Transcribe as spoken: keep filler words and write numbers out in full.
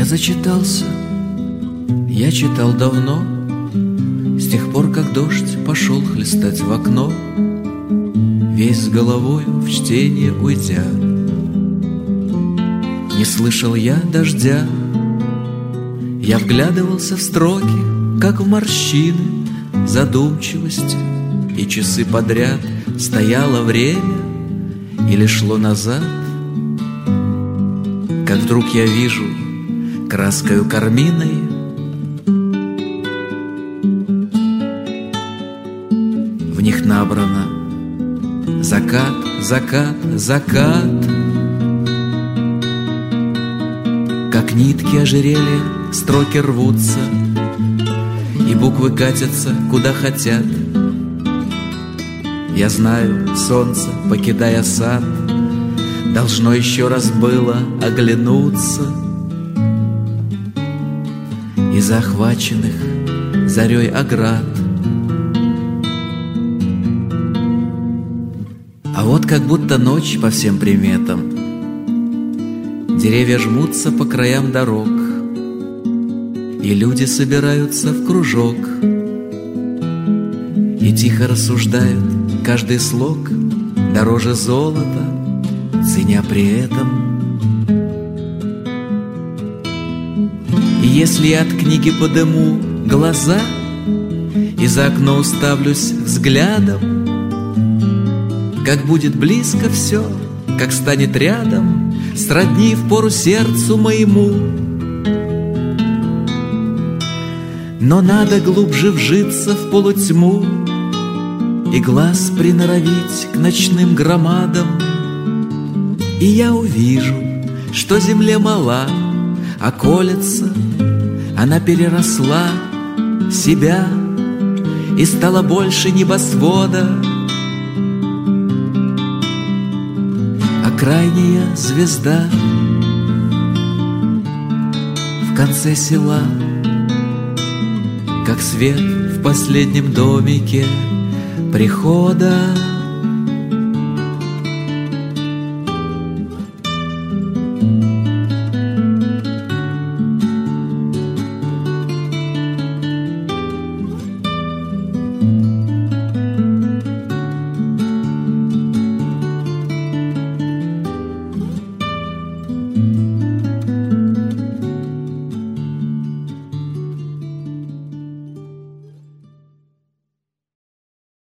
Я зачитался, я читал давно, с тех пор, как дождь пошел хлестать в окно, весь с головою в чтение уйдя. Не слышал я дождя, я вглядывался в строки, как в морщины задумчивости, и часы подряд стояло время или шло назад. Как вдруг я вижу краскою карминой в них набрано закат, закат, закат. Как нитки ожерелья строки рвутся, и буквы катятся куда хотят. Я знаю, солнце, покидая сад, должно еще раз было оглянуться, и захваченных зарей оград. А вот как будто ночь по всем приметам, деревья жмутся по краям дорог, и люди собираются в кружок и тихо рассуждают, каждый слог дороже золота, ценя при этом. И если я от книги подыму глаза и за окно уставлюсь взглядом, как будет близко все, как станет рядом, сродни впору сердцу моему. Но надо глубже вжиться в полутьму и глаз приноровить к ночным громадам, и я увижу, что земле мала, а колется она переросла себя и стала больше небосвода. А крайняя звезда в конце села, как свет в последнем домике прихода.